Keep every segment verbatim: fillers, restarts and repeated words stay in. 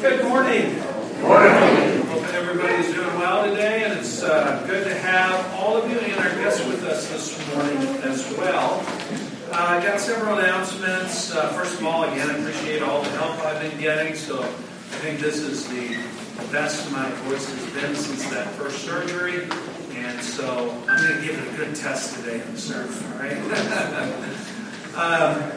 Good morning. Morning. Hope everybody's doing well today, and it's uh, good to have all of you and our guests with us this morning as well. Uh, I got several announcements. Uh, first of all, again, I appreciate all the help I've been getting. So I think this is the, the best my voice has been since that first surgery. And so I'm going to give it a good test today in the service, all right? um,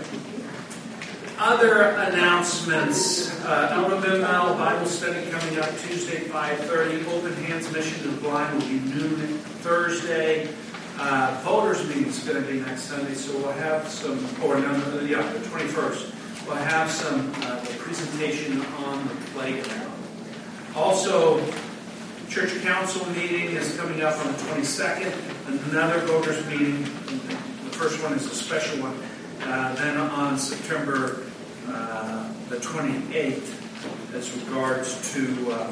other announcements. Uh, Elder Bimmel Bible study coming up Tuesday, five thirty. Open Hands Mission to the Blind will be noon Thursday. Uh, voters meeting is going to be next Sunday, so we'll have some, or no, no, yeah, the twenty-first. We'll have some uh, the presentation on the playground. Also, Church Council meeting is coming up on the twenty-second. Another voters meeting. The first one is a special one. Uh, then on September uh, the twenty-eighth, as regards to uh,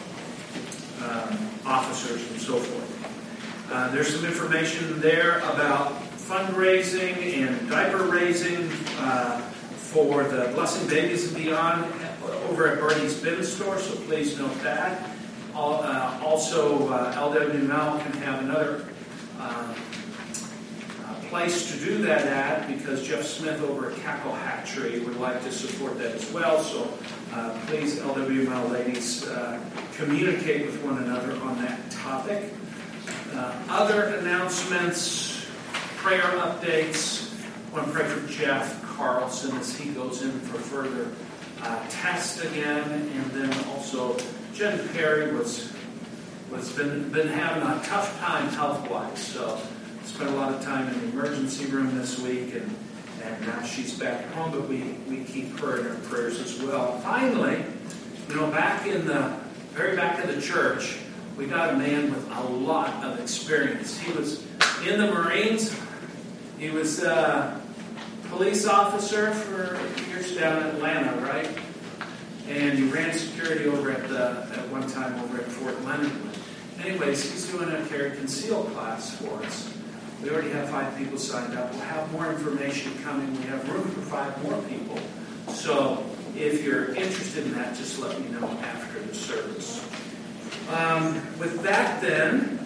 um, officers and so forth. Uh, there's some information there about fundraising and diaper raising uh, for the Blessing Babies and Beyond over at Bernie's Bin Store, so please note that. Uh, also, uh, L W M L can have another uh, uh, place to do that at, because Jeff Smith over at Cackle Hatchery would like to support that as well. So uh, please, L W M L ladies, uh, communicate with one another on that topic. Uh, other announcements, prayer updates. I want to pray for Jeff Carlson as he goes in for further uh, tests again, and then also Jen Perry was was been been having a tough time health-wise, so spent a lot of time in the emergency room this week, and, and now she's back home, but we, we keep her in our prayers as well. Finally, you know, back in the very back of the church, we got a man with a lot of experience. He was in the Marines. He was a police officer for years down in Atlanta, right? And he ran security over at the at one time over at Fort Leonard. Anyways, he's doing a carry conceal class for us. We already have five people signed up. We'll have more information coming. We have room for five more people. So if you're interested in that, just let me know after the service. Um, with that, then,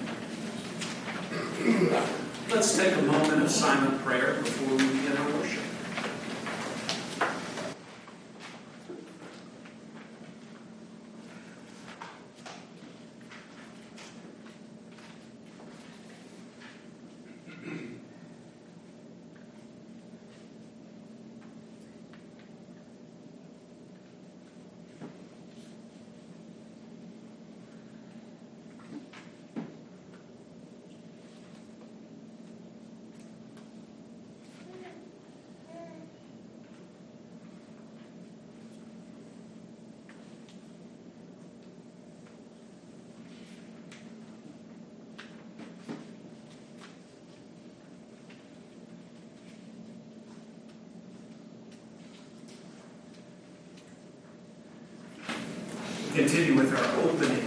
let's take a moment of silent prayer before we begin our worship. Continue with our opening.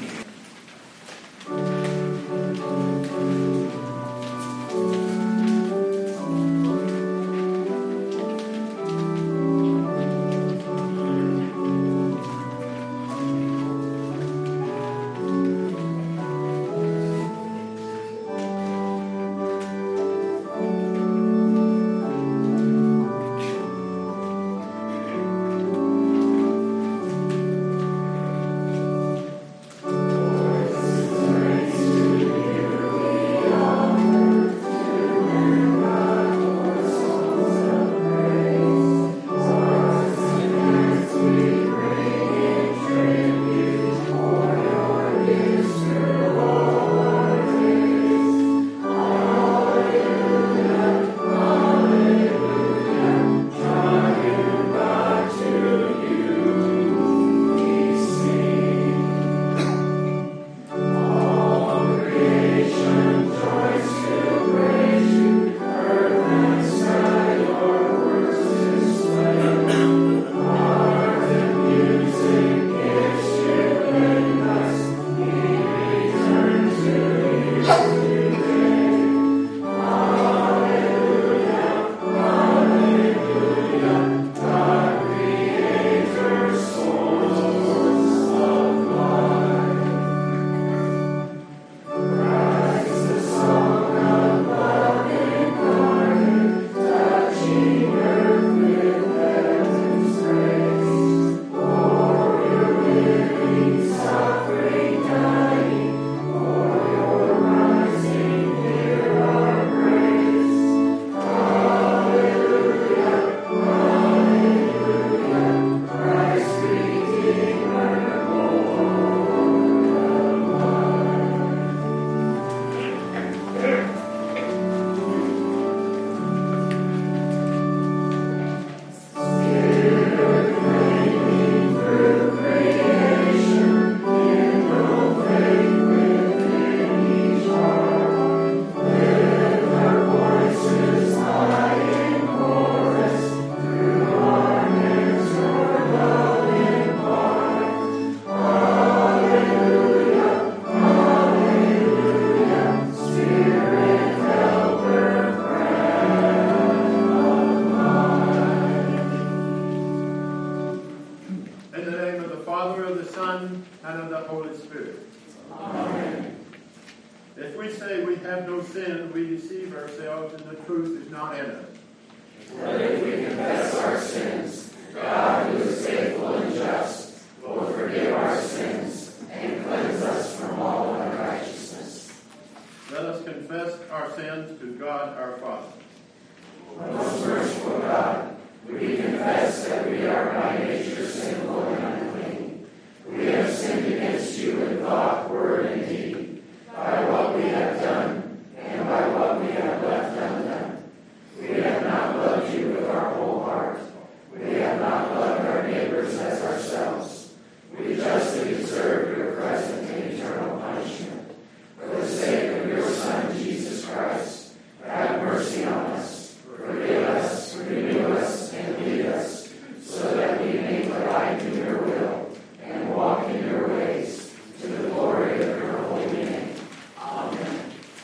name of the Father, of the Son, and of the Holy Spirit. Amen. If we say we have no sin, we deceive ourselves, and the truth is not in us. But if we confess our sins, God, who is faithful and just, will forgive our sins and cleanse us from all unrighteousness. Let us confess our sins to God our Father. Most merciful God, we confess that we are by nature sinful and unclean. We have sinned against you in thought, word, and deed, by what we have done and by what we have left undone. We have not loved you with our whole heart. We have not loved our neighbors as ourselves. We justly deserve your present and eternal punishment. For the sake of your Son, Jesus Christ, have mercy on us. Forgive us, renew us, and lead us, so that we may delight in your will and walk in your ways, to the glory of your holy name. Amen.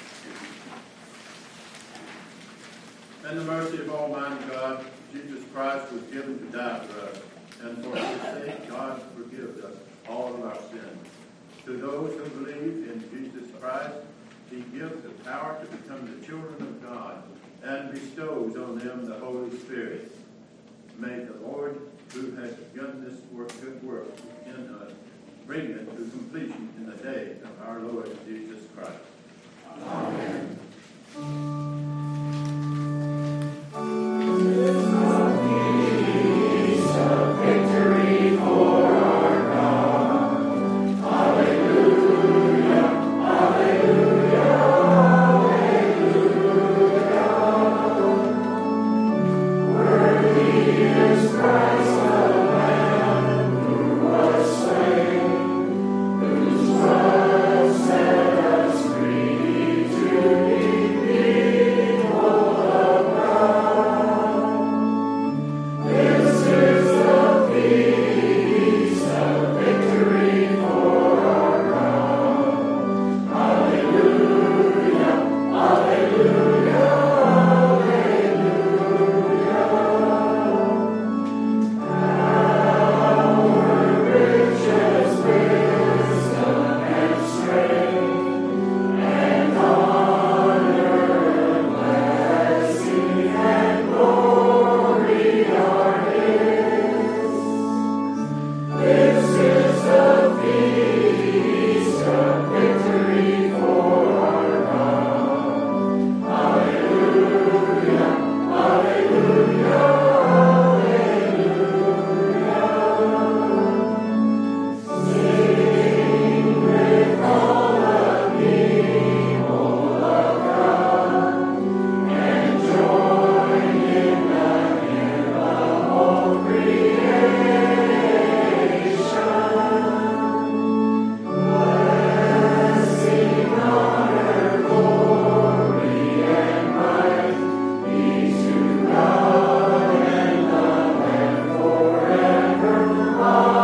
And the mercy of Almighty God, Jesus Christ was given to die for us, and for his sake God forgives us all of our sins. To those who believe in Jesus Christ, he gives the power to become the children of God, and bestows on them the Holy Spirit. May the Lord, who has begun this work, good work in us, bring it to completion in the day of our Lord Jesus Christ. Amen. Victory for our God. Hallelujah, hallelujah, hallelujah. Worthy is Christ the Lamb who was slain, whose blood set us free to be people of God. This is the feast of victory for our God. Hallelujah, hallelujah, hallelujah. Our riches, wisdom, and strength, and honor, and blessing, and glory are his. This is the feast of victory for our God. Hallelujah, hallelujah, hallelujah. Sing with all the people of God, and join in the hymn of whole creation. Blessing, honor, glory, and might be to God and the Lamb forever.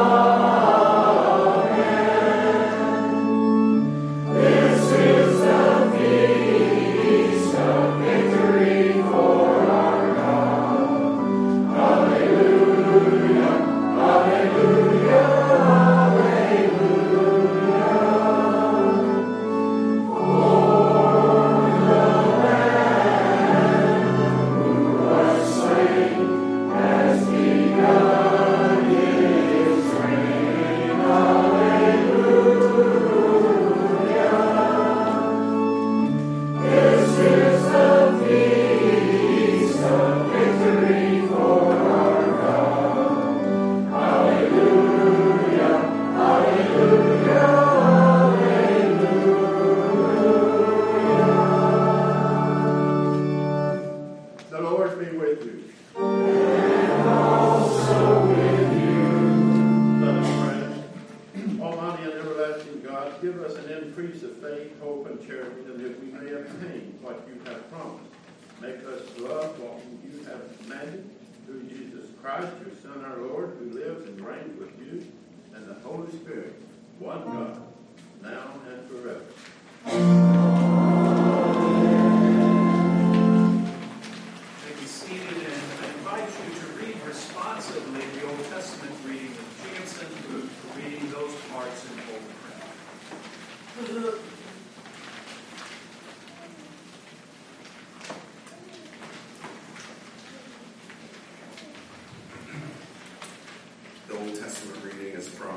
Amen. This is the feast of victory for our God. Hallelujah, hallelujah, hallelujah. For the Lamb who was slain has begun his reign. Hallelujah. This is the feast of victory for our God. Hallelujah, hallelujah, hallelujah. The Lord be with you. And also with you. Let us pray. Almighty and everlasting God, give us an increase of faith, hope, and charity, that if we may obtain what you have promised, make us love what you have commanded, through Jesus Christ, your Son, our Lord, who lives and reigns with you and the Holy Spirit, one God, now and forever. Be seated, and I invite you to read responsively the Old Testament reading of Jansen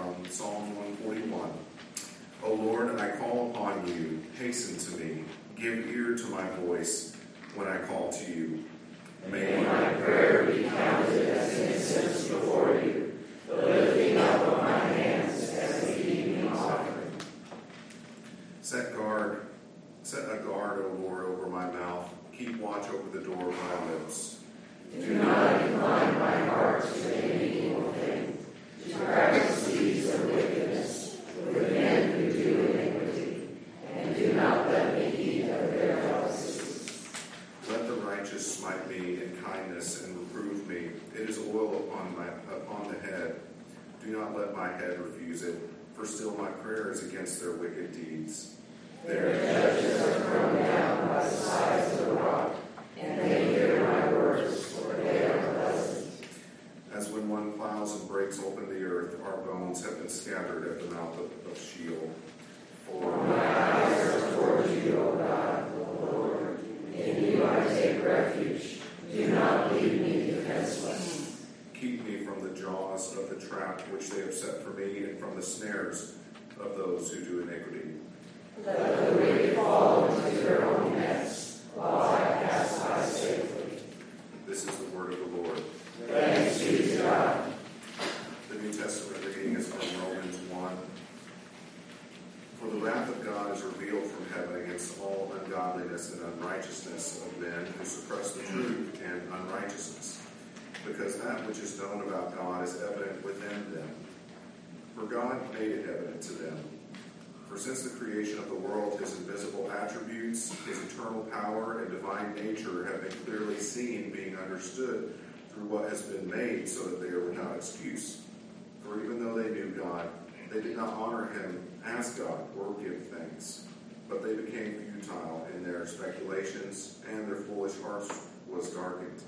from Psalm one forty-one. O Lord, I call upon you. Hasten to me. Give ear to my voice when I call to you. May my prayer be counted as incense before you, the lifting up of my hands as the evening offering. Set guard, set a guard, O Lord, over my mouth. Keep watch over the door of my lips. Do not incline my heart to any evil thing, to practice deeds of wickedness with men who do iniquity, and do not let me eat of their delicacies. Let the righteous smite me in kindness and reprove me. It is oil upon my upon the head. Do not let my head refuse it, for still my prayer is against their wicked deeds. Their judges are thrown down by the sides of the rock, and they hear my words, for they are pleasant. As when one plows and breaks open the earth, our bones have been scattered at the mouth of, of Sheol. For my eyes are toward you, O God, O Lord. In you I take refuge. Do not leave me defenseless. Keep me from the jaws of the trap which they have set for me, and from the snares of those who do iniquity. Let the wicked fall into their own nets, while I pass by safely. This is the word of the Lord. Thanks be to God. The New Testament reading is from Romans one. For the wrath of God is revealed from heaven against all ungodliness and unrighteousness of men who suppress the truth and unrighteousness, because that which is known about God is evident within them. For God made it evident to them. For since the creation of the world, his invisible attributes, his eternal power, and divine nature have been clearly seen, being understood through what has been made, so that they are without excuse. For even though they knew God, they did not honor him as God or give thanks, but they became futile in their speculations, and their foolish hearts was darkened.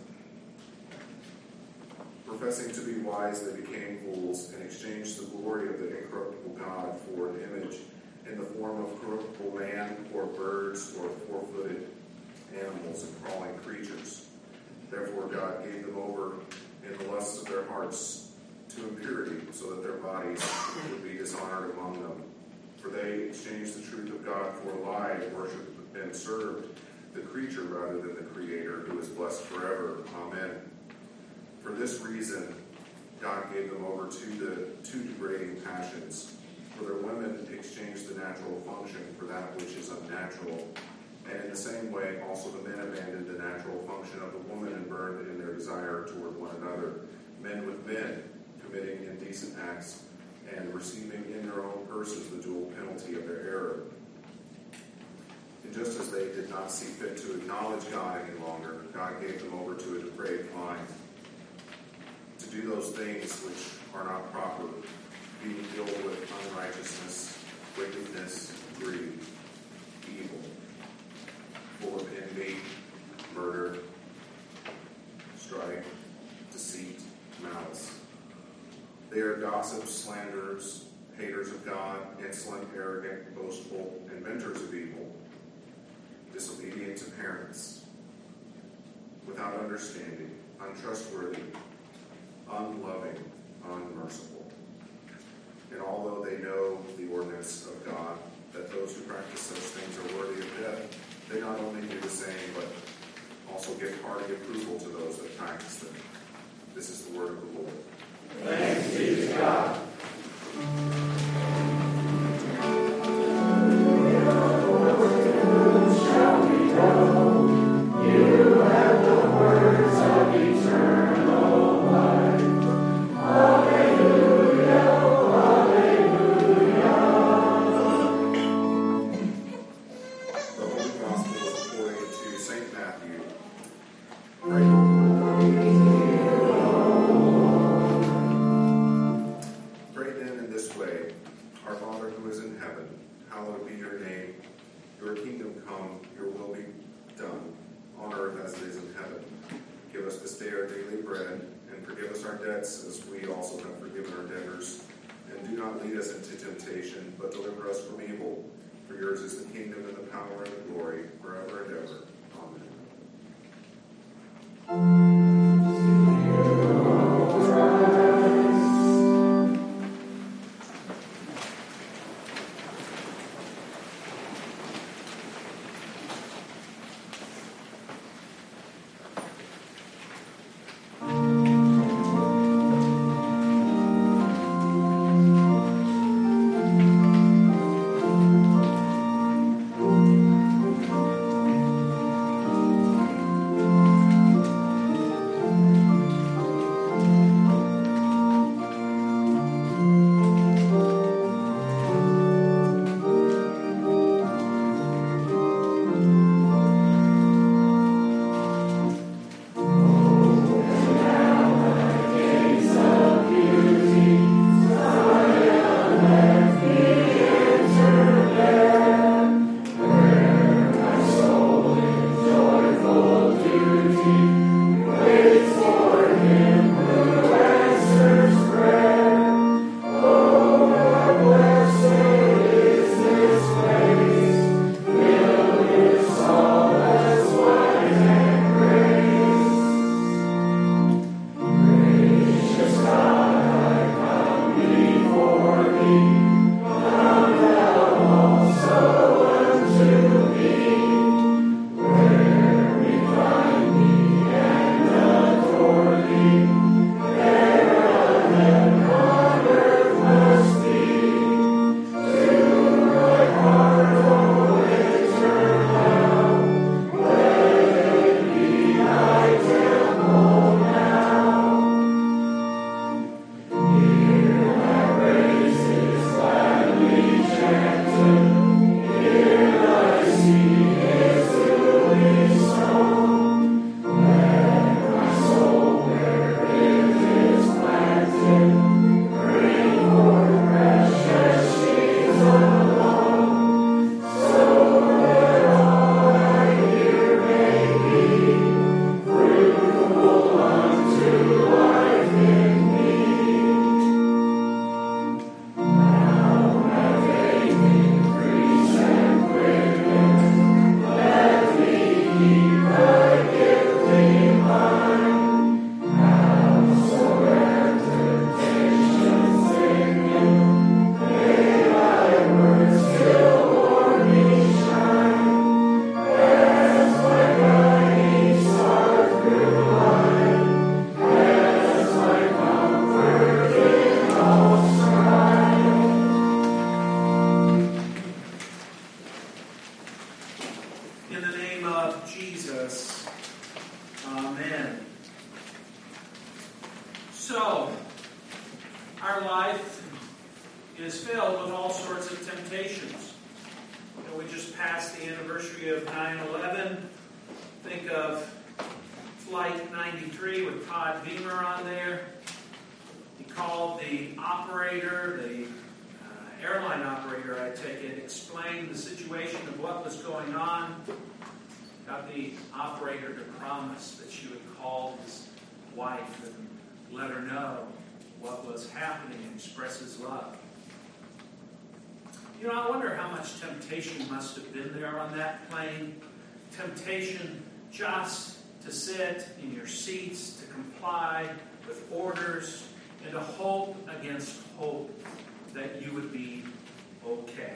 Professing to be wise, they became fools, and exchanged the glory of the incorruptible God for an image in the form of corruptible man, or birds, or four-footed animals and crawling creatures. Therefore God gave them over in the lusts of their hearts to impurity, so that their bodies would be dishonored among them. For they exchanged the truth of God for a lie, and worshipped and served the creature rather than the Creator, who is blessed forever. Amen. For this reason, God gave them over to the two degrading passions. For their women exchanged the natural function for that which is unnatural. And in the same way, also the men abandoned the natural function of the woman and burned in their desire toward one another, men with men, committing indecent acts and receiving in their own persons the dual penalty of their error. And just as they did not see fit to acknowledge God any longer, God gave them over to a depraved mind, to do those things which are not proper, being filled with unrighteousness, wickedness, greed, evil, full of envy, murder, strife, deceit, malice. They are gossips, slanderers, haters of God, insolent, arrogant, boastful, inventors of evil, disobedient to parents, without understanding, untrustworthy, unloving, unmerciful. And although they know the ordinance of God, that those who practice such things are worthy of death, they not only do the same, but also give hearty approval to those that practice them. This is the word of the Lord. Thanks be to God. But deliver us from evil. For yours is the kingdom and the power and the glory, forever and ever. Amen. is filled with all sorts of temptations. You know, we just passed the anniversary of nine eleven. Think of Flight ninety-three with Todd Beamer on there. He called the operator, the uh, airline operator, I take it, explained the situation of what was going on. Got the operator to promise that she would call his wife and let her know what was happening and express his love. You know, I wonder how much temptation must have been there on that plane. Temptation just to sit in your seats, to comply with orders, and to hope against hope that you would be okay.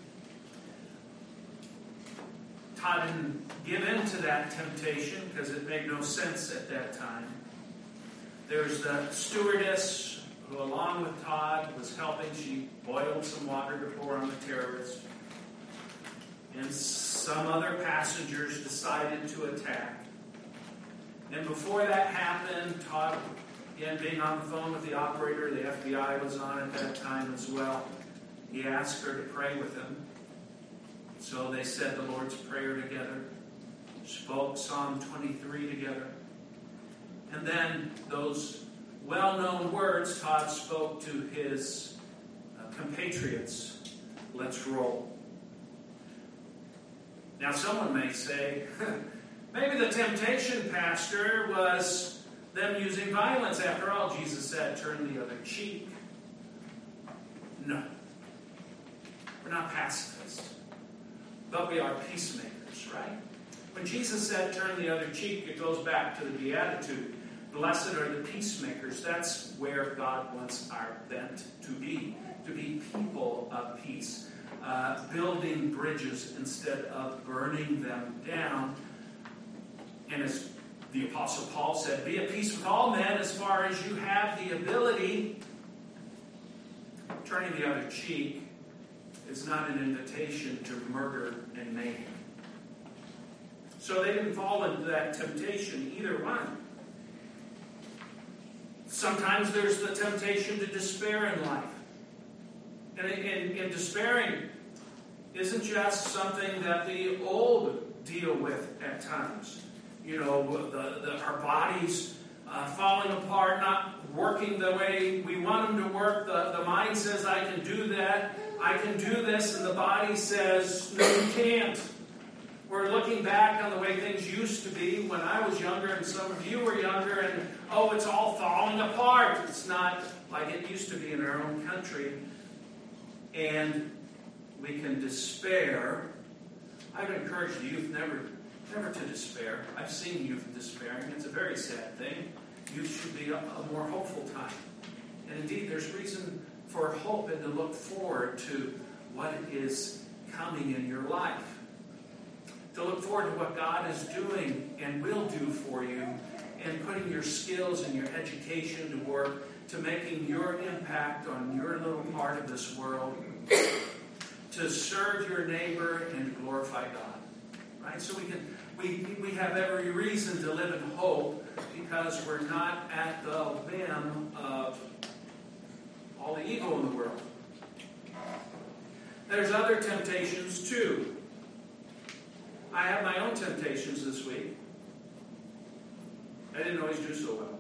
Todd didn't give in to that temptation because it made no sense at that time. There's the stewardess who, along with Todd, was helping. She boiled some water to pour on the terrorists. And some other passengers decided to attack. And before that happened, Todd, again, being on the phone with the operator, the F B I was on at that time as well, he asked her to pray with him. So they said the Lord's Prayer together, spoke Psalm twenty-three together. And then those well-known words Todd spoke to his uh, compatriots, let's roll. Now someone may say, maybe the temptation, Pastor, was them using violence. After all, Jesus said, turn the other cheek. No. We're not pacifists. But we are peacemakers, right? When Jesus said, turn the other cheek, it goes back to the Beatitude. Blessed are the peacemakers. That's where God wants our bent to be. To be people of peace. Uh, building bridges instead of burning them down. And as the Apostle Paul said, be at peace with all men as far as you have the ability. Turning the other cheek is not an invitation to murder and mayhem. So they didn't fall into that temptation, either one. Sometimes there's the temptation to despair in life. And, and, and despairing isn't just something that the old deal with at times. You know, the, the, our bodies uh, falling apart, not working the way we want them to work. The, the mind says, I can do that. I can do this. And the body says, no, you can't. We're looking back on the way things used to be when I was younger and some of you were younger. And, oh, it's all falling apart. It's not like it used to be in our own country. And we can despair. I would encourage the youth never, never to despair. I've seen youth despairing. It's a very sad thing. Youth should be a, a more hopeful time. And indeed, there's reason for hope and to look forward to what is coming in your life. To look forward to what God is doing and will do for you, and putting your skills and your education to work, to making your impact on your little part of this world, to serve your neighbor and glorify God. Right? So we can we we have every reason to live in hope because we're not at the whim of all the evil in the world. There's other temptations too. I have my own temptations this week. I didn't always do so well.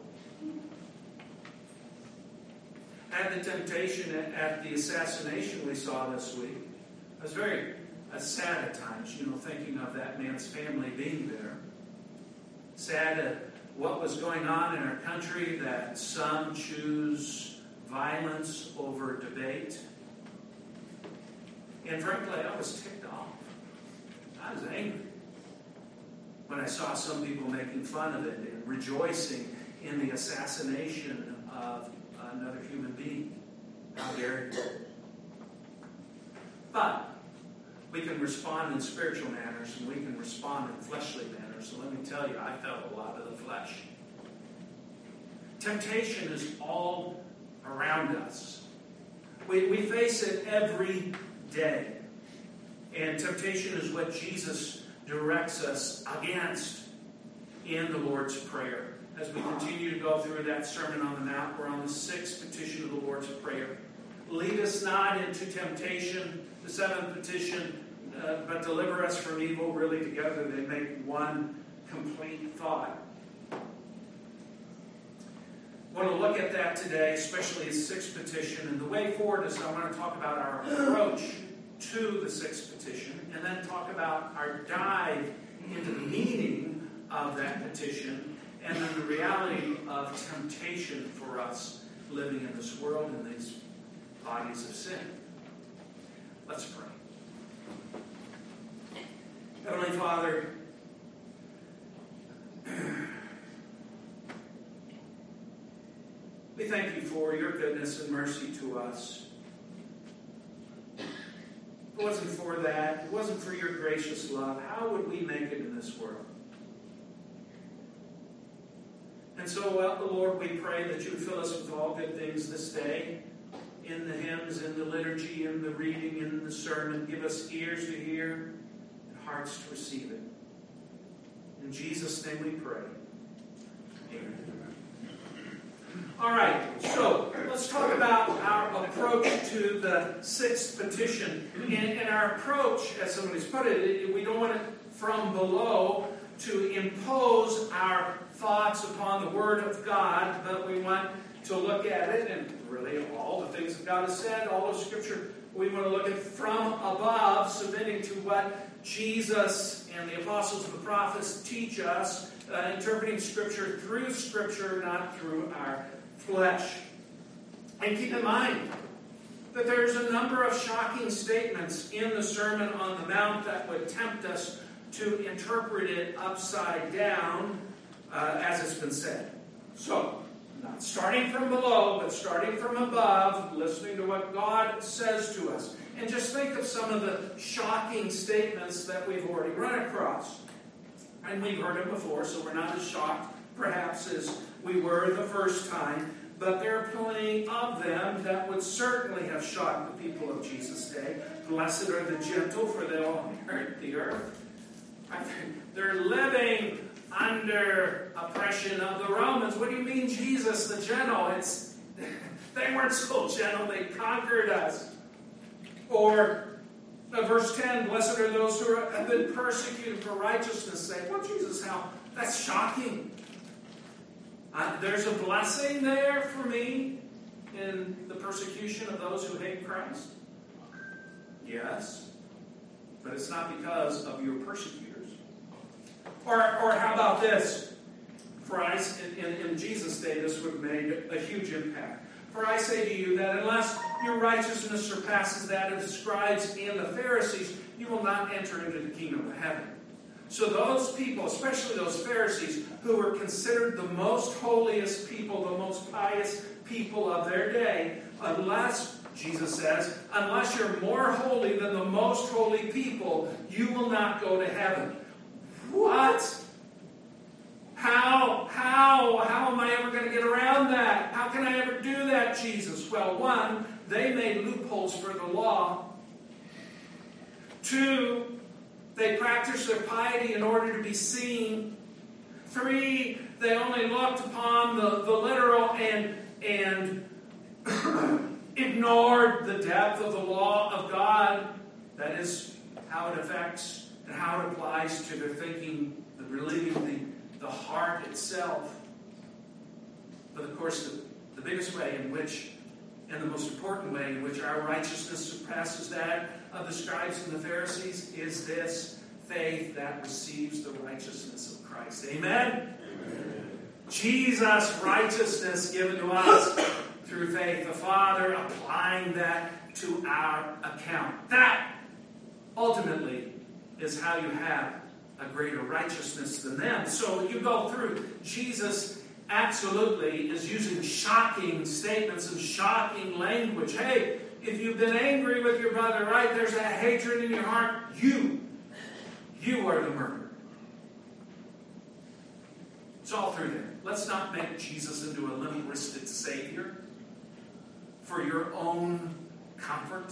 I had the temptation at, at the assassination we saw this week. I was very uh, sad at times, you know, thinking of that man's family being there. Sad at what was going on in our country, that some choose violence over debate. And frankly, I was ticked off. I was angry when I saw some people making fun of it and rejoicing in the assassination of another human being. How dare you? But we can respond in spiritual manners and we can respond in fleshly manners. So let me tell you, I felt a lot of the flesh. Temptation is all around us. We, we face it every day. And temptation is what Jesus directs us against in the Lord's Prayer. As we continue to go through that Sermon on the Mount, we're on the sixth petition of the Lord's Prayer. lead us not into temptation, the seventh petition, uh, but deliver us from evil. Really together they make one complete thought. I want to look at that today, especially the sixth petition. And the way forward is I want to talk about our approach to the sixth petition, and then talk about our dive into the meaning of that petition, and then the reality of temptation for us living in this world in these bodies of sin. Let's pray. Heavenly Father, we thank you for your goodness and mercy to us. If it wasn't for that, if it wasn't for your gracious love, how would we make it in this world? And so, well, Lord, we pray that you would fill us with all good things this day, in the hymns, in the liturgy, in the reading, in the sermon. Give us ears to hear and hearts to receive it. In Jesus' name we pray. Amen. All right, so let's talk about our approach to the sixth petition. And, and our approach, as somebody's put it, we don't want it from below to impose our thoughts upon the Word of God, but we want to look at it, and really all the things that God has said, all of Scripture, we want to look at from above, submitting to what Jesus and the apostles and the prophets teach us, uh, interpreting Scripture through Scripture, not through our flesh. And keep in mind that there's a number of shocking statements in the Sermon on the Mount that would tempt us to interpret it upside down, uh, as it's been said. So, not starting from below, but starting from above, listening to what God says to us. And just think of some of the shocking statements that we've already run across. And we've heard them before, so we're not as shocked, perhaps, as we were the first time. But there are plenty of them that would certainly have shocked the people of Jesus' day. Blessed are the gentle, for they will inherit the earth. They're living under oppression of the Romans. What do you mean, Jesus, the gentle? It's they weren't so gentle, they conquered us. Or uh, verse ten, blessed are those who are, have been persecuted for righteousness' sake. Well, Jesus, how? That's shocking. Uh, there's a blessing there for me in the persecution of those who hate Christ. Yes, but it's not because of your persecutors. Or, or how about this? For I, in, in Jesus' day, this would have made a huge impact. For I say to you that unless your righteousness surpasses that of the scribes and the Pharisees, you will not enter into the kingdom of heaven. So those people, especially those Pharisees, who were considered the most holiest people, the most pious people of their day, unless, Jesus says, unless you're more holy than the most holy people, you will not go to heaven. What? How? How? How am I ever going to get around that? How can I ever do that, Jesus? Well, one, they made loopholes for the law. Two, they practiced their piety in order to be seen. Three, they only looked upon the, the literal and, and ignored the depth of the law of God. That is how it affects and how it applies to their thinking, the relieving the, the heart itself. But of course, the, the biggest way in which, and the most important way in which our righteousness surpasses that of the scribes and the Pharisees is this: faith that receives the righteousness of Christ. Amen? Amen. Jesus' righteousness given to us through faith. The Father applying that to our account. That ultimately is how you have a greater righteousness than them. So you go through. Jesus absolutely is using shocking statements and shocking language. Hey, if you've been angry with your brother, right, there's a hatred in your heart, you, you are the murderer. It's all through there. Let's not make Jesus into a limp-wristed savior for your own comfort.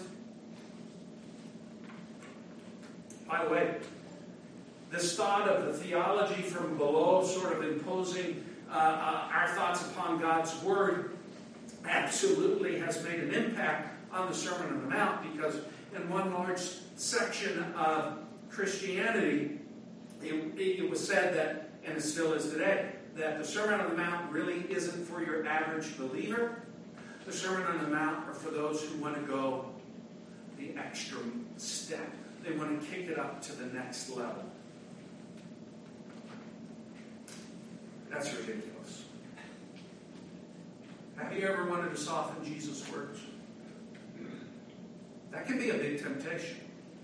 By the way, this thought of the theology from below, sort of imposing uh, uh, our thoughts upon God's Word, absolutely has made an impact on the Sermon on the Mount, because in one large section of Christianity, it, it was said that, and it still is today, that the Sermon on the Mount really isn't for your average believer. The Sermon on the Mount are for those who want to go the extra step. They want to kick it up to the next level. That's ridiculous. Have you ever wanted to soften Jesus' words? That can be a big temptation.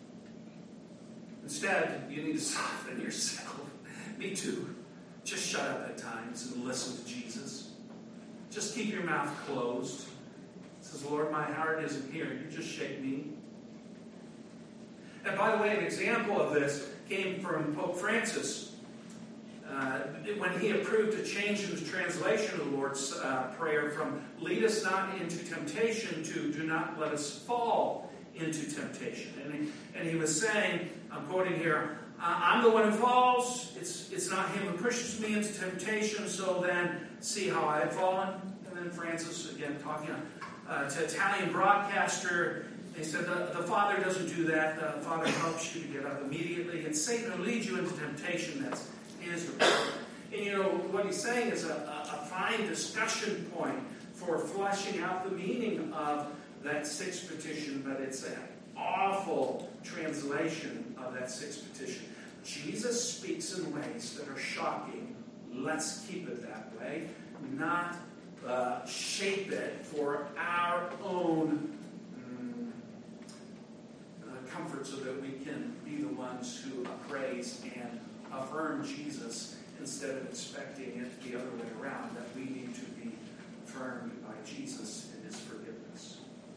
Instead, you need to soften yourself. Me too. Just shut up at times and listen to Jesus. Just keep your mouth closed. It says, Lord, my heart isn't here. You just shake me. And by the way, an example of this came from Pope Francis. Uh, when he approved a change in the translation of the Lord's uh, Prayer from lead us not into temptation to do not let us fall into temptation. And he, and he was saying, I'm quoting here, I'm the one who falls. It's, it's not him who pushes me into temptation, so then see how I've fallen. And then Francis, again, talking uh, to Italian broadcaster, he said, the, the Father doesn't do that. The Father helps you to get up immediately. It's Satan who leads you into temptation. That's his report. And you know, what he's saying is a, a, a fine discussion point for fleshing out the meaning of that sixth petition, but it's an awful translation of that sixth petition. Jesus speaks in ways that are shocking. Let's keep it that way, not uh, shape it for our own um, uh, comfort so that we can be the ones who appraise and affirm Jesus instead of expecting it the other way around, that we need to be affirmed by Jesus and his forgiveness.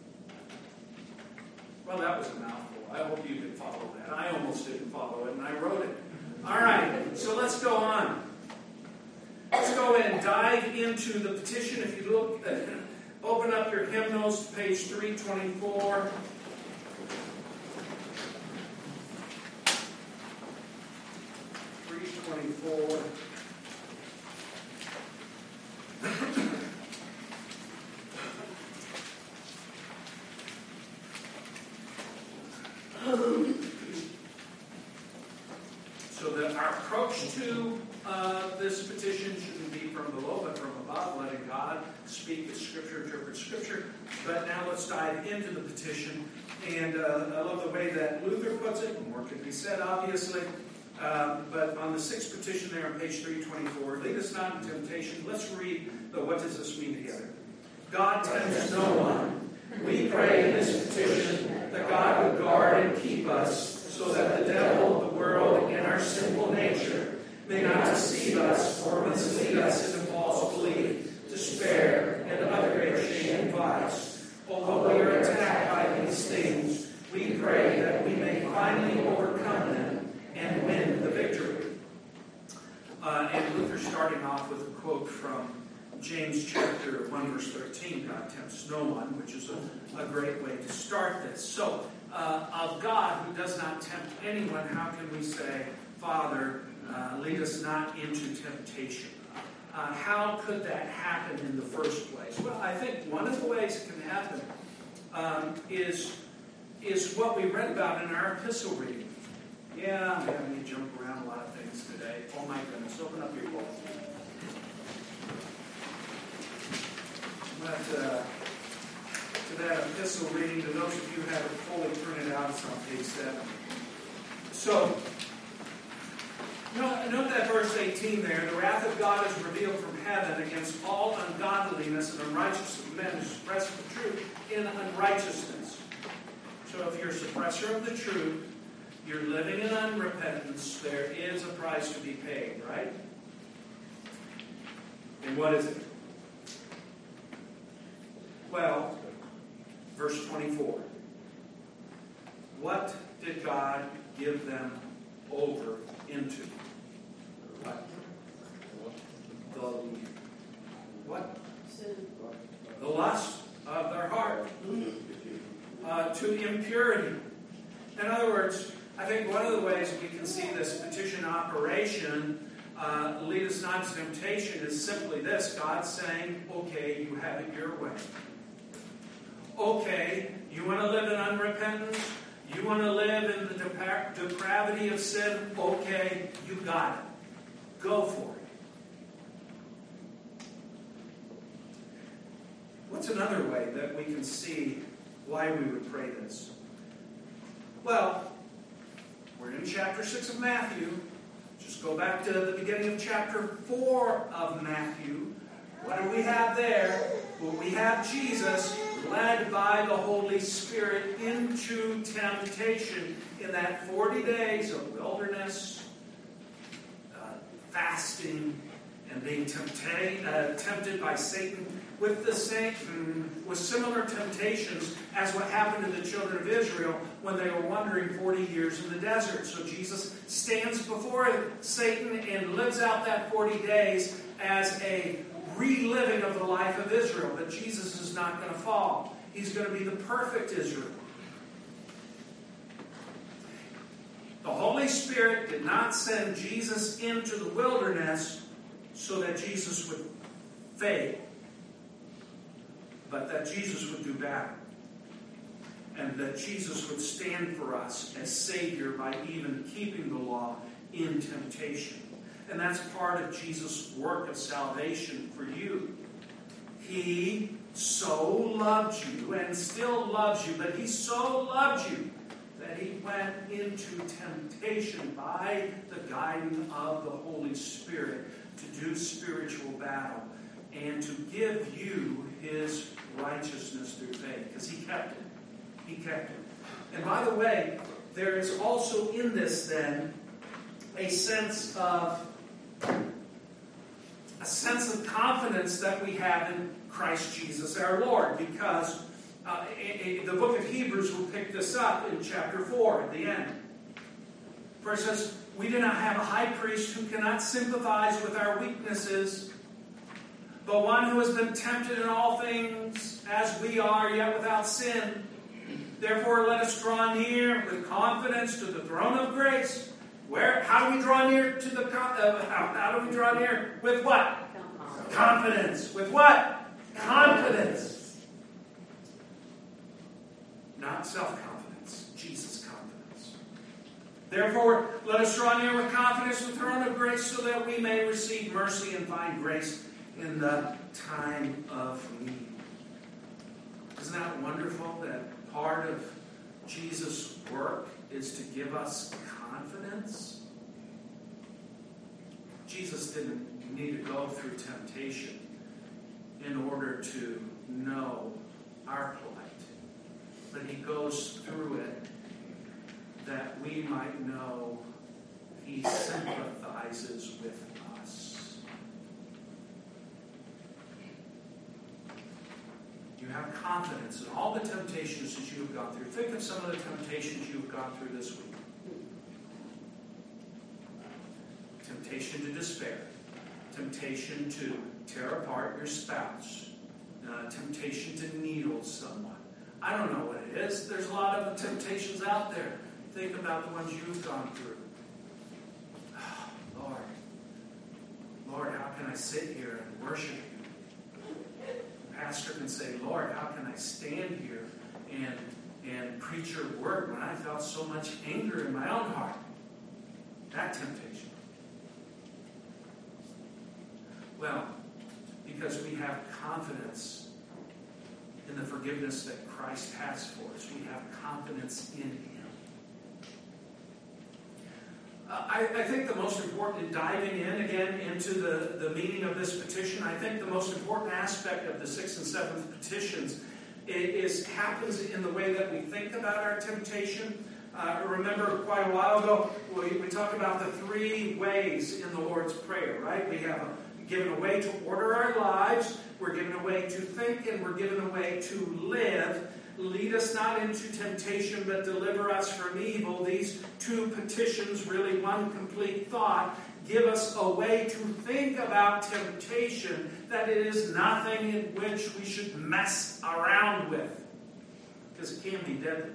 Well, that was a mouthful. I hope you could follow that. I almost didn't follow it, and I wrote it. All right, so let's go on. Let's go and dive into the petition. If you look, uh, open up your hymnals, page three twenty-four. three twenty-four. So that our approach to uh, this petition shouldn't be from below, but from above, letting God speak the Scripture, interpret Scripture. But now let's dive into the petition. And uh, I love the way that Luther puts it. More could be said, obviously. Uh, but on the sixth petition there on page three twenty-four, lead us not in temptation. Let's read the what does this mean together. God tempts no one. We pray in this petition that God would guard and keep us, so that the devil, the world, and our sinful nature may not deceive us or mislead us into false belief, despair, and other great shame and vice. Although we are attacked by these things, we pray that we may finally overcome them and win the victory. Uh, and Luther starting off with a quote from James chapter one, verse thirteen, God tempts no one, which is a, a great way to start this. So, uh, of God who does not tempt anyone, how can we say, Father, uh, lead us not into temptation? Uh, how could that happen in the first place? Well, I think one of the ways it can happen um, is, is what we read about in our epistle reading. Yeah, I'm having you jump around a lot of things today. Oh my goodness, open up your book. But uh, to that epistle reading, to those of you who have it fully printed out, it's on page seven. So, note, note that verse eighteen there. The wrath of God is revealed from heaven against all ungodliness and unrighteousness of men who suppress the truth in unrighteousness. So if you're a suppressor of the truth, you're living in unrepentance, there is a price to be paid, right? And what is it? Well, verse twenty-four. What did God give them over into? What? The what? The lust of their heart. Uh, to impurity. In other words, I think one of the ways we can see this petition operation, uh, lead us not to temptation, is simply this. God saying, okay, you have it your way. Okay, You want to live in unrepentance? You want to live in the depra- depravity of sin? Okay, you got it. Go for it. What's another way that we can see why we would pray this? Well, we're in chapter six of Matthew. Just go back to the beginning of chapter four of Matthew. What do we have there? Well, we have Jesus led by the Holy Spirit into temptation in that forty days of wilderness, uh, fasting, and being tempta- uh, tempted by Satan with the same, with similar temptations as what happened to the children of Israel when they were wandering forty years in the desert. So Jesus stands before Satan and lives out that forty days as a reliving of the life of Israel. But Jesus is not going to fall. He's going to be the perfect Israel. The Holy Spirit did not send Jesus into the wilderness so that Jesus would fail, but that Jesus would do better. And that Jesus would stand for us as Savior by even keeping the law in temptation. And that's part of Jesus' work of salvation for you. He so loved you and still loves you, but He so loved you that He went into temptation by the guiding of the Holy Spirit to do spiritual battle and to give you His righteousness through faith, because He kept it. He kept it. And by the way, there is also in this then a sense of a sense of confidence that we have in Christ Jesus our Lord, because uh, a, a, the book of Hebrews will pick this up in chapter four at the end. For it says, we do not have a high priest who cannot sympathize with our weaknesses, but one who has been tempted in all things as we are, yet without sin. Therefore, let us draw near with confidence to the throne of grace. Where? How do we draw near to the? Uh, how, how do we draw near? With what? Confidence. With what? Confidence. Not self-confidence. Jesus' confidence. Therefore, let us draw near with confidence to the throne of grace, so that we may receive mercy and find grace in the time of need. Isn't that wonderful that part of Jesus' work is to give us confidence? Jesus didn't need to go through temptation in order to know our plight, but He goes through it that we might know He sympathizes with us. You have confidence in all the temptations that you have gone through. Think of some of the temptations you have gone through this week. Temptation to despair. Temptation to tear apart your spouse. Uh, temptation to needle someone. I don't know what it is. There's a lot of temptations out there. Think about the ones you've gone through. Oh, Lord. Lord, how can I sit here and worship You? The pastor can say, Lord, how can I stand here and, and preach Your word when I felt so much anger in my own heart? That temptation. Well, because we have confidence in the forgiveness that Christ has for us. We have confidence in Him. Uh, I, I think the most important, in diving in again into the, the meaning of this petition, I think the most important aspect of the sixth and seventh petitions is, is happens in the way that we think about our temptation. Uh, remember quite a while ago, we, we talked about the three ways in the Lord's Prayer, right? We have a given a way to order our lives, we're given a way to think, and we're given a way to live. Lead us not into temptation, but deliver us from evil. These two petitions, really one complete thought, give us a way to think about temptation, that it is nothing in which we should mess around with, because it can be deadly.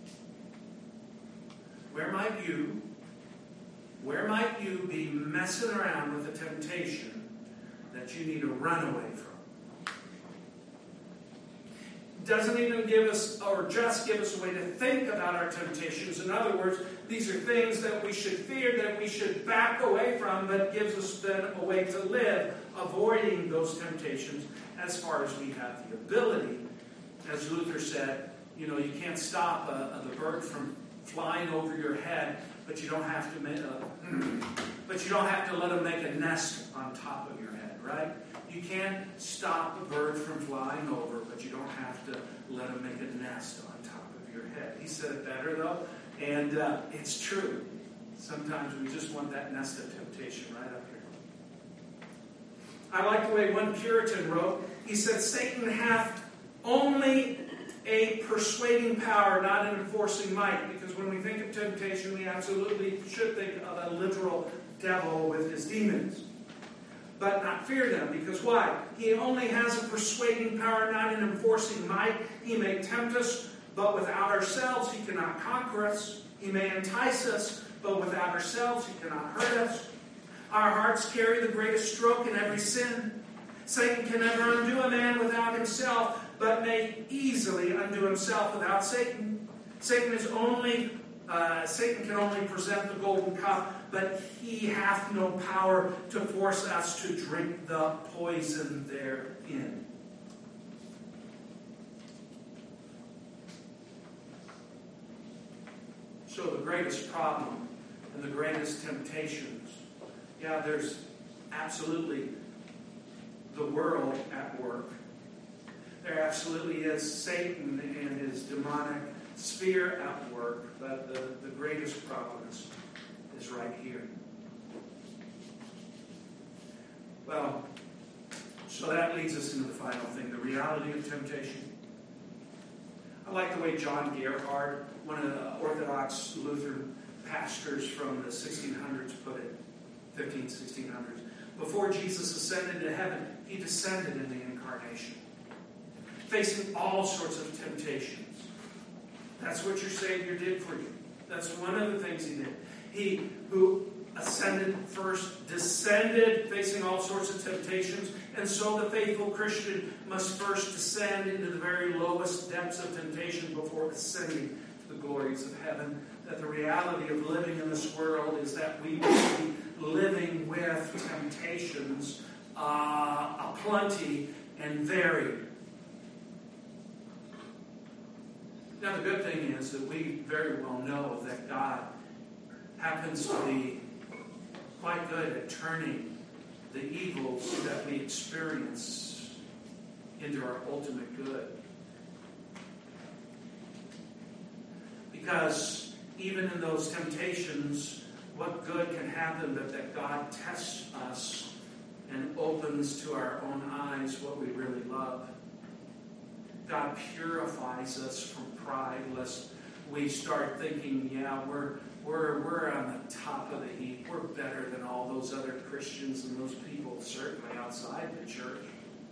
Where might you, where might you be messing around with a temptation that you need to run away from? doesn't even give us, or just give us a way to think about our temptations. In other words, these are things that we should fear, that we should back away from, but gives us then a way to live, avoiding those temptations as far as we have the ability. As Luther said, you know, you can't stop a, a, the bird from flying over your head, but you don't have to make a, but you don't have to let them make a nest on top of your head, right? You can't stop a bird from flying over, but you don't have to let them make a nest on top of your head. He said it better, though, and uh, it's true. Sometimes we just want that nest of temptation right up here. I like the way one Puritan wrote. He said, Satan hath only a persuading power, not an enforcing might. Because when we think of temptation, we absolutely should think of a literal devil with his demons. But not fear them, because why? He only has a persuading power, not an enforcing might. He may tempt us, but without ourselves he cannot conquer us. He may entice us, but without ourselves he cannot hurt us. Our hearts carry the greatest stroke in every sin. Satan can never undo a man without himself, but may easily undo himself without Satan. Satan is only uh, Satan can only present the golden cup, but he hath no power to force us to drink the poison therein. So the greatest problem and the greatest temptations, yeah, there's absolutely the world at work. There absolutely is Satan and his demonic sphere at work, but the, the greatest problem is, is right here. Well, so that leads us into the final thing, the reality of temptation. I like the way John Gerhard, one of the Orthodox Lutheran pastors from the sixteen hundreds, put it, fifteen, sixteen hundreds. Before Jesus ascended to heaven, he descended in the incarnation, facing all sorts of temptations. That's what your Savior did for you. That's one of the things he did. He who ascended first, descended, facing all sorts of temptations. And so the faithful Christian must first descend into the very lowest depths of temptation before ascending to the glories of heaven. That the reality of living in this world is that we will be living with temptations uh, aplenty and varied. Now the good thing is that we very well know that God happens to be quite good at turning the evils that we experience into our ultimate good. Because even in those temptations, what good can happen but that God tests us and opens to our own eyes what we really love. God purifies us from pride, lest we start thinking, yeah, we're we're we're on the top of the heap. We're better than all those other Christians and those people, certainly outside the church.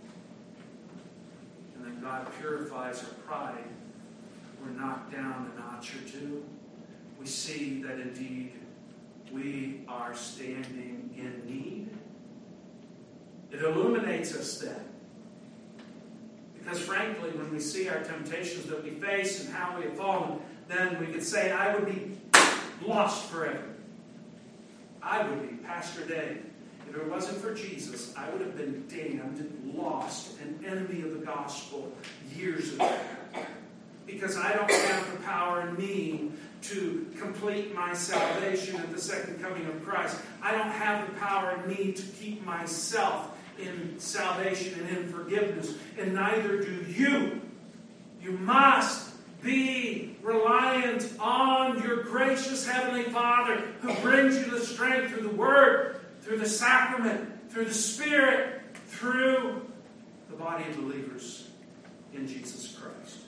And then God purifies our pride. We're knocked down a notch or two. We see that indeed we are standing in need. It illuminates us then. Because frankly, when we see our temptations that we face and how we have fallen, then we could say, I would be lost forever. I would be, Pastor Dave. If it wasn't for Jesus, I would have been damned, lost, an enemy of the gospel years ago. Because I don't have the power in me to complete my salvation at the second coming of Christ. I don't have the power in me to keep myself in salvation and in forgiveness. And neither do you. You must be reliant on your gracious Heavenly Father who brings you the strength through the Word, through the sacrament, through the Spirit, through the body of believers in Jesus Christ.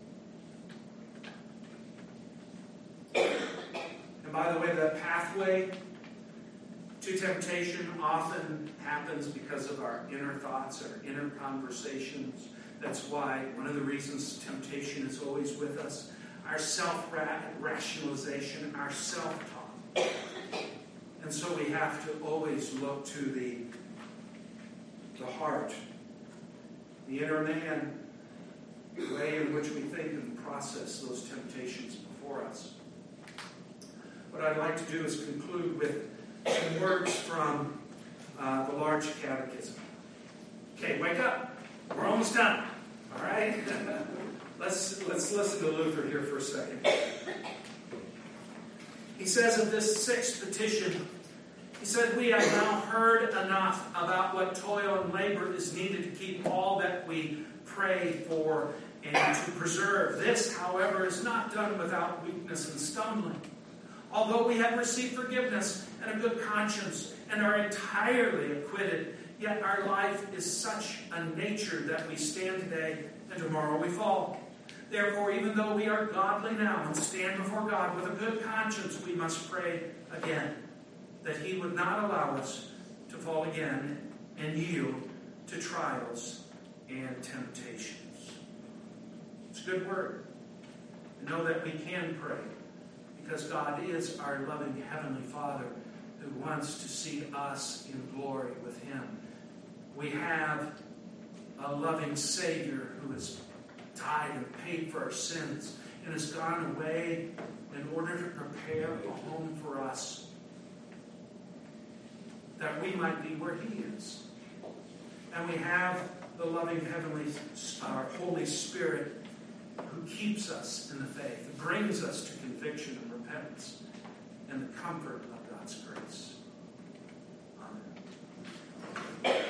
And by the way, the pathway to temptation often happens because of our inner thoughts, our inner conversations. That's why one of the reasons temptation is always with us, our self-rationalization, our self-talk. And so we have to always look to the, the heart, the inner man, the way in which we think and process those temptations before us. What I'd like to do is conclude with some words from uh, the Large Catechism. Okay, wake up. We're almost done. All right? let's, let's listen to Luther here for a second. He says of this sixth petition, he said, "We have now heard enough about what toil and labor is needed to keep all that we pray for and to preserve. This, however, is not done without weakness and stumbling. Although we have received forgiveness and a good conscience and are entirely acquitted, yet our life is such a nature that we stand today and tomorrow we fall. Therefore, even though we are godly now and stand before God with a good conscience, we must pray again, that He would not allow us to fall again and yield to trials and temptations." It's a good word. To know that we can pray, because God is our loving Heavenly Father who wants to see us in glory with Him. We have a loving Savior who has died and paid for our sins and has gone away in order to prepare a home for us, that we might be where He is. And we have the loving Heavenly, our Holy Spirit, who keeps us in the faith, brings us to conviction and repentance and the comfort of God's grace. Amen.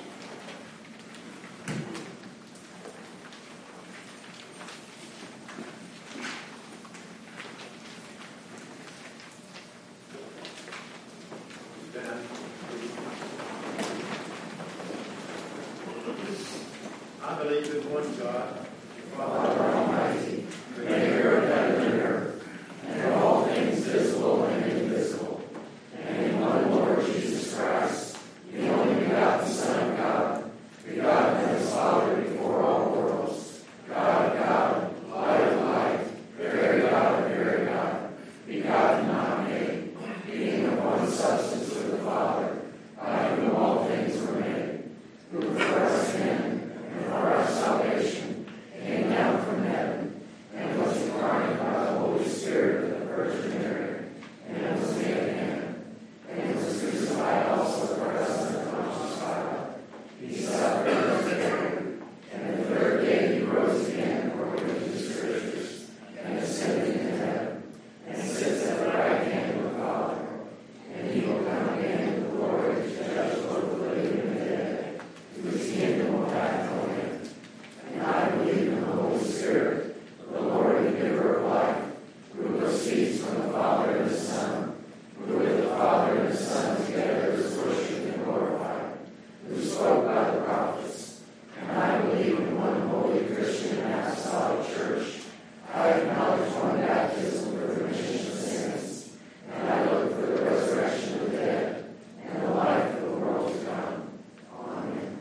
I believe in one God, Father Almighty, Maker of heaven and earth, and of all things visible and invisible, and in one Lord Jesus Christ, the only begotten Son of God, begotten of His Father before all worlds, God of God, light of light, very God of very God, begotten not made, being of one substance with the Father, by whom all things were made, who for our sin and for our salvation came down from heaven, and was incarnate by the Holy Spirit of the Virgin Mary, and was made a man, and was crucified also for us under Pontius Pilate. He suffered and was buried, and the third day He rose again according to the Scriptures, and ascended into heaven, and sits at the right hand of the Father. And He will come again in glory to judge both the living and the dead, whose kingdom will have no end. And I believe in the Holy Spirit, the Lord and giver of life, who proceeds from the Father and the Son, who with the Father and the Son together is worshipped and glorified, who spoke by the prophets. And I believe in one holy Christian and apostolic church. I acknowledge one baptism for the remission of sins, and I look for the resurrection of the dead and the life of the world to come. Amen.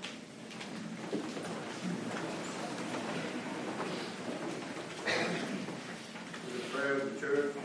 the prayer of the church.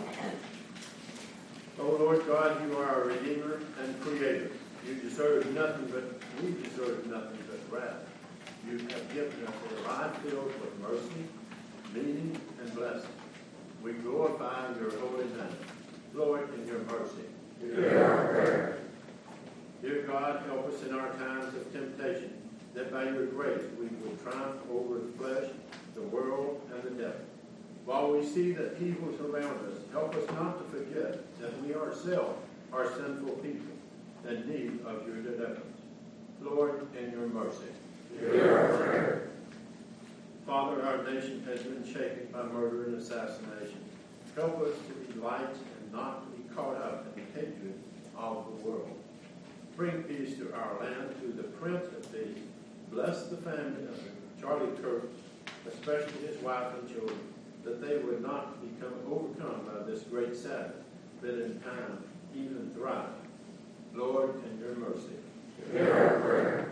O Lord God, You are our Redeemer and Creator. You deserve nothing but, we deserve nothing but wrath. You have given us a life filled with mercy, meaning, and blessing. We glorify Your holy name. Lord, in Your mercy. Hear our prayer. Dear God, help us in our times of temptation, that by Your grace we will triumph over the flesh, the world, and the devil. While we see the evils around us, help us not to forget that we ourselves are sinful people in need of Your deliverance. Lord, in Your mercy. Hear our prayer. Father, our nation has been shaken by murder and assassination. Help us to be lights and not to be caught up in the hatred of the world. Bring peace to our land through the Prince of Peace. Bless the family of Charlie Kirk, especially his wife and children, that they would not become overcome by this great sadness, but in time even thrive. Lord, in Your mercy. Hear our prayer.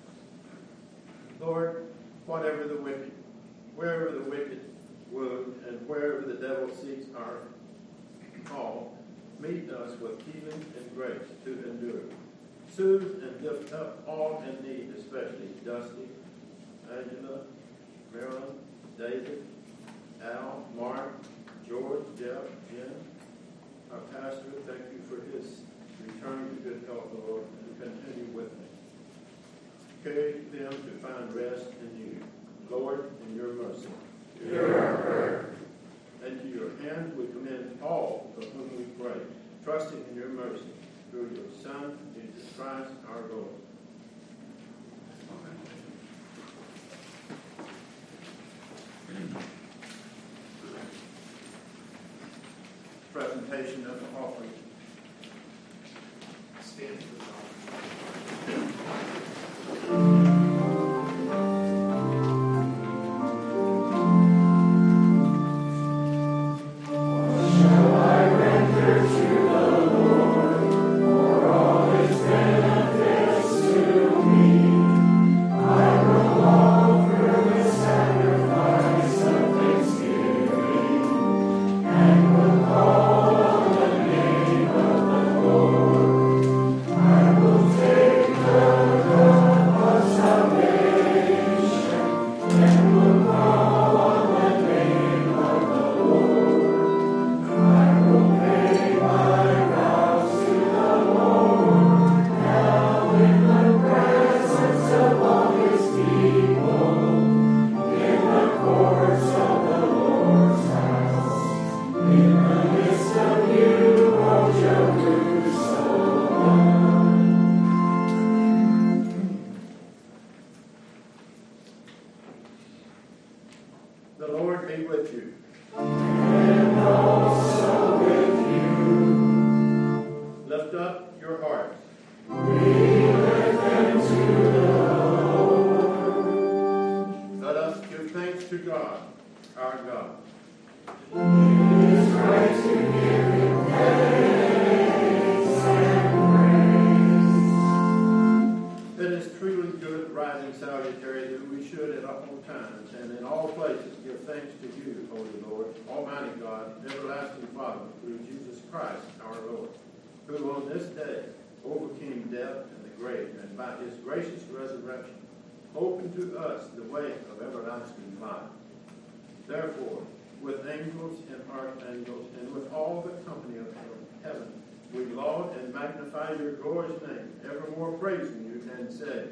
Lord, whatever the wicked, wherever the wicked wound, and wherever the devil seeks our call, meet us with healing and grace to endure. Soothe and lift up all in need, especially Dusty, Angela, Marilyn, David, Al, Mark, George, Jeff, Jen, our pastor, thank you for his return to good health, Lord, and continue with me. Carry them to find rest in you. Lord, in your mercy. Hear our prayer. And to your hands we commend all of whom we pray, trusting in your mercy, through your Son, Jesus Christ, our Lord. Presentation of the offering. Stand for the The Lord be with you. And also with you. Lift up your hearts. We lift them to the Lord. Let us give thanks to God, our God. It is right to give him thanks and praise. It is truly good, right, and salutary that we should at all times and in all places give thanks to you, Holy Lord, Almighty God, everlasting Father, through Jesus Christ our Lord, who on this day overcame death and the grave, and by his gracious resurrection opened to us the way of everlasting life. Therefore, with angels and archangels, and with all the company of heaven, we laud and magnify your glorious name, evermore praising you, and say,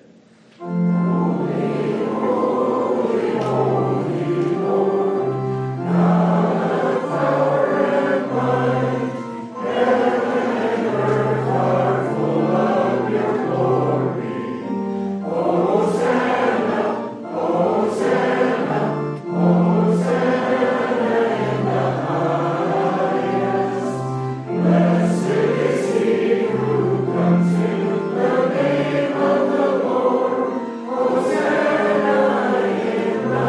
Holy, holy, holy Lord, God of power and might, heaven and earth are full of your glory. Hosanna, Hosanna, Hosanna in the highest. Blessed is he who comes in the name of the Lord. Hosanna in the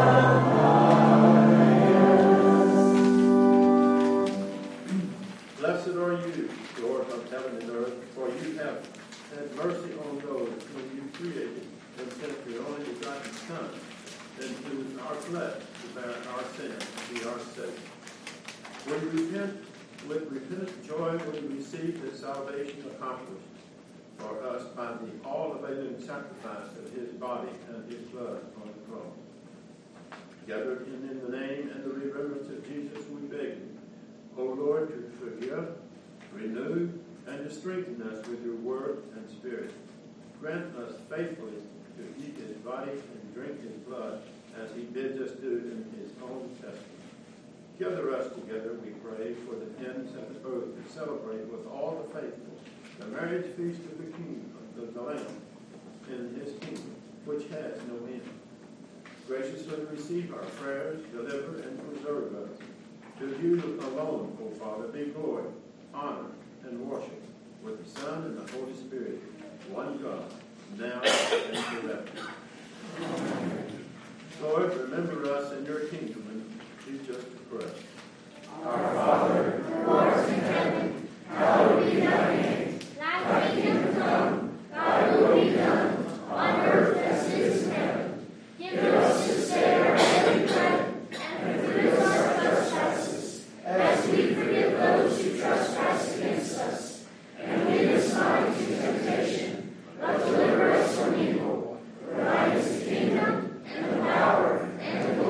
highest. Blessed are you, Lord of heaven and earth, for you have had mercy on those whom you created, and sent your only begotten Son into our flesh to bear our sins, to be our Savior. We repent, with repentant joy we receive the salvation accomplished for us by the all-availing sacrifice of his body and his blood on the cross. Gathered in, in the name and the remembrance of Jesus, we beg you, O Lord, to forgive, renew, and to strengthen us with your word and spirit. Grant us faithfully to eat his body and drink his blood, as he bids us do in his own testament. Gather us together, we pray, for the hymns and the oath to celebrate with all the faithful the marriage feast of the King, of the Lamb, in his kingdom, which has no end. Graciously receive our prayers, deliver and preserve us. To you alone, O Father, be glory, honor, and worship, with the Son and the Holy Spirit, one God, now and forever. Amen. Lord, remember us in your kingdom and teach us to pray. Our Father, who art in heaven, hallowed be thy name. Thy kingdom come, thy will be done, on earth as it is in heaven. Give us this day our daily bread, and forgive us our trespasses, as we forgive those who trespass against us. And lead us not into temptation, but deliver us from evil. For thine is the kingdom, and the power, and the glory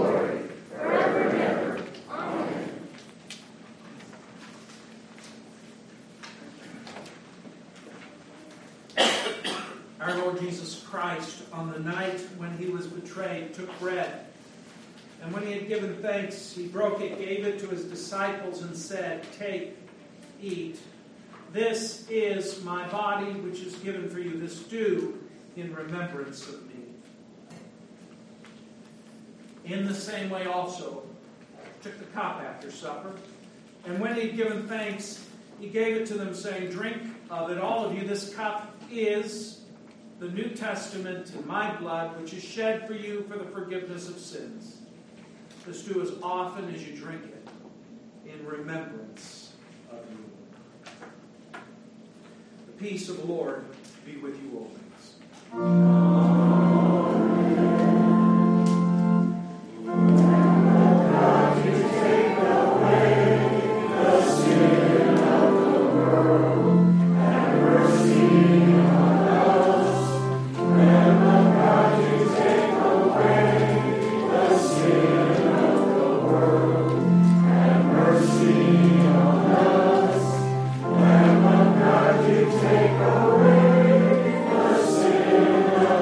Our Lord Jesus Christ, on the night when he was betrayed, took bread. And when he had given thanks, he broke it, gave it to his disciples, and said, "Take, eat. This is my body, which is given for you. This do in remembrance of me." In the same way also, took the cup after supper. And when he had given thanks, he gave it to them, saying, "Drink of it, all of you. This cup is the New Testament in my blood, which is shed for you for the forgiveness of sins. This do as often as you drink it in remembrance of me." The peace of the Lord be with you always. Take away the sin of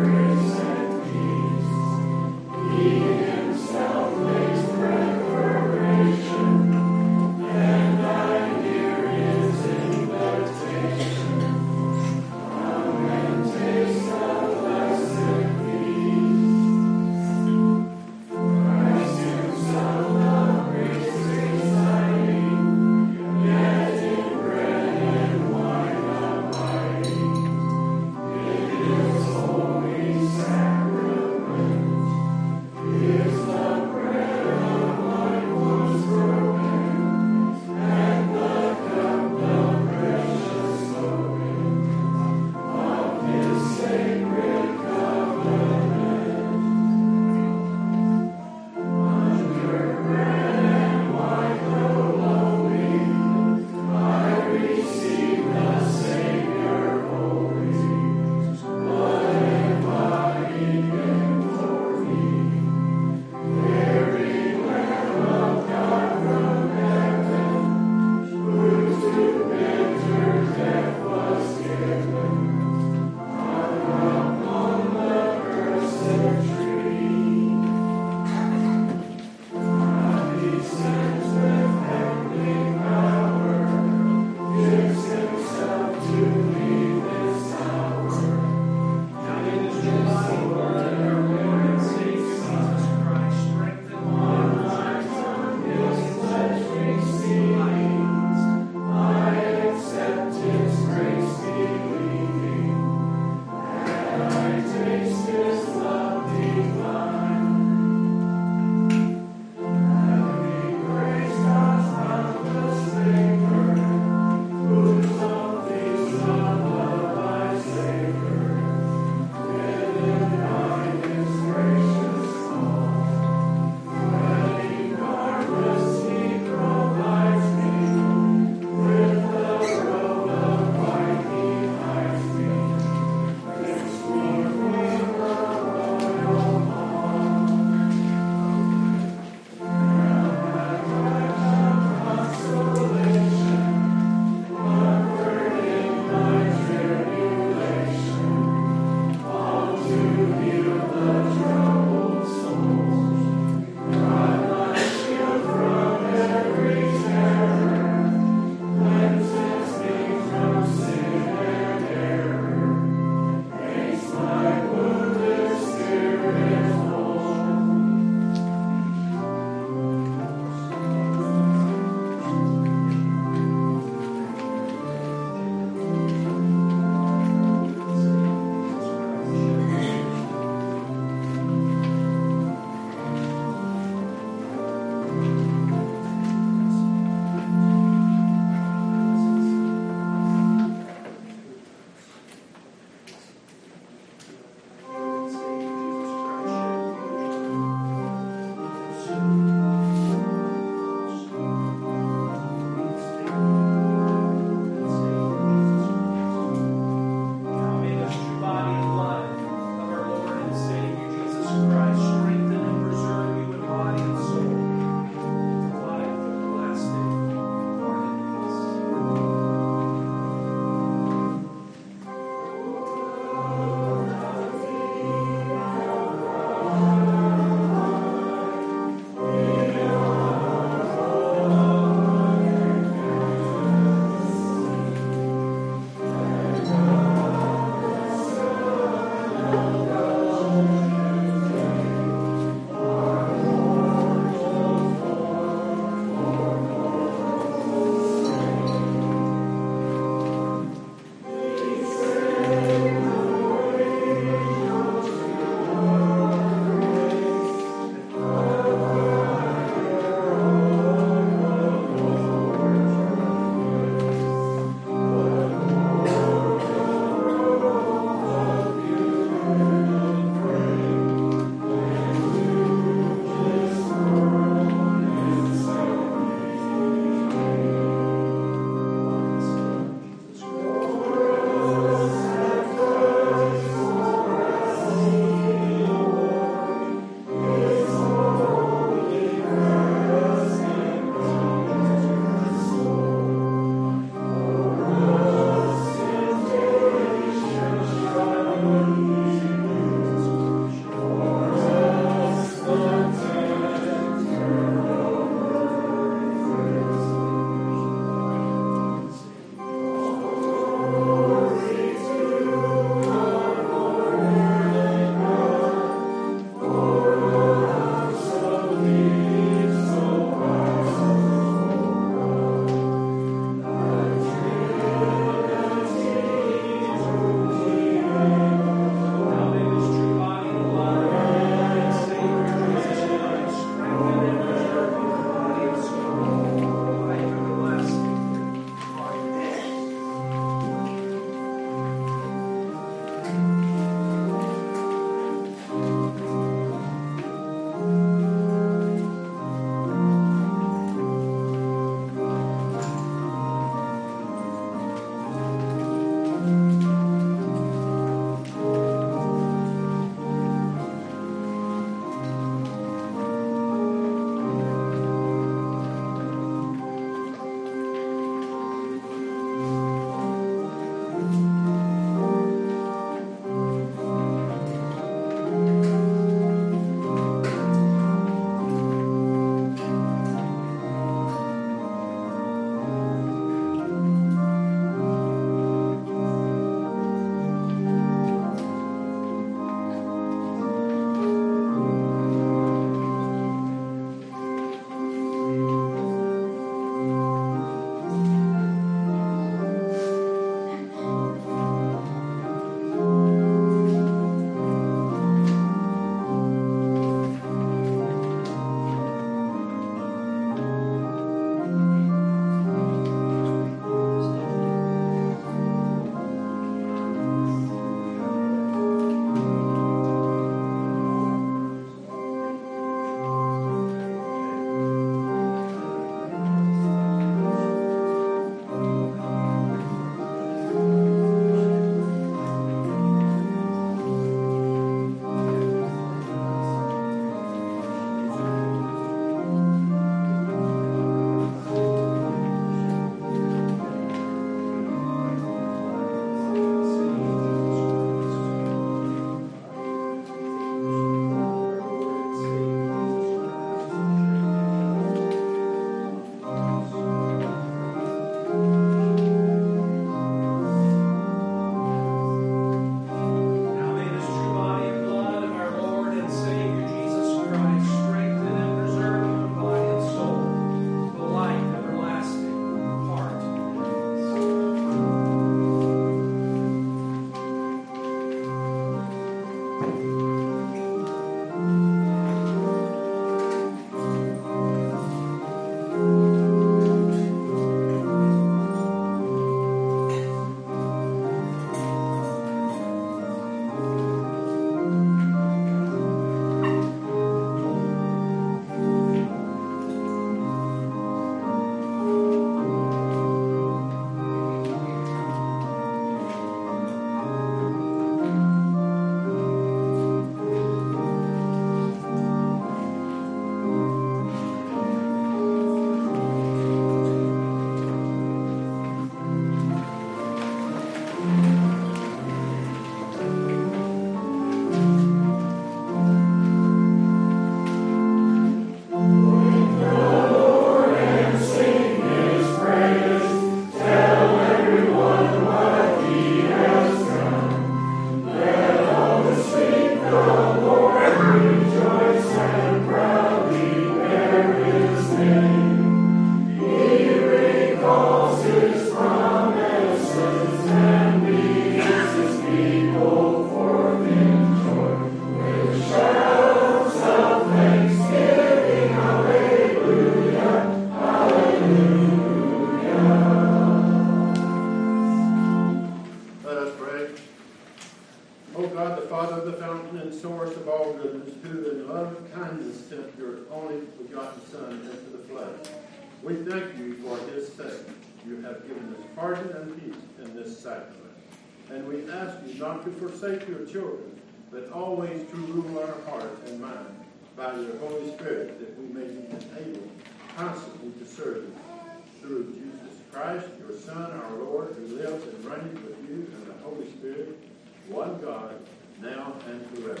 goodness, who in love and kindness sent your only begotten Son into the flesh. We thank you for his sake. You have given us pardon and peace in this sacrament. And we ask you not to forsake your children, but always to rule our hearts and minds by your Holy Spirit, that we may be enabled constantly to serve you. Through Jesus Christ, your Son, our Lord, who lives and reigns with you and the Holy Spirit, one God, now and forever.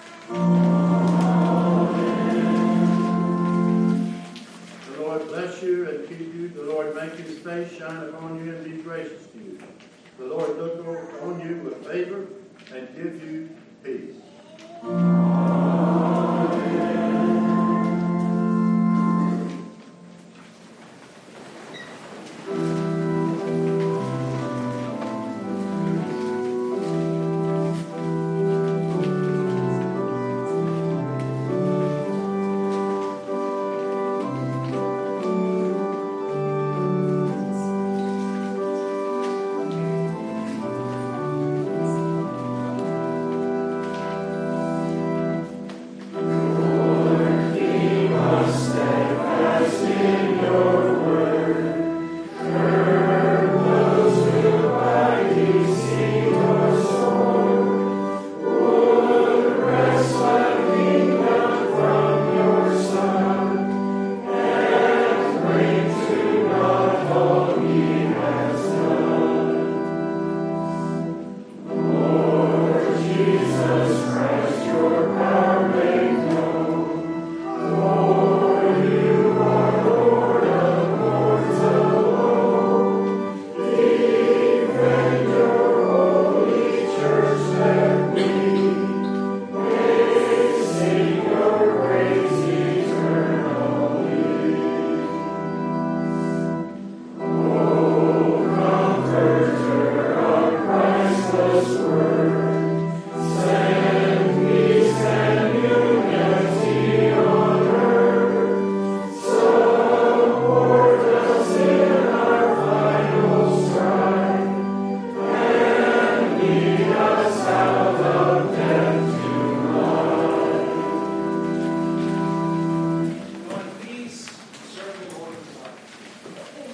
The Lord bless you and keep you. The Lord make his face shine upon you and be gracious to you. The Lord look on you with favor and give you peace.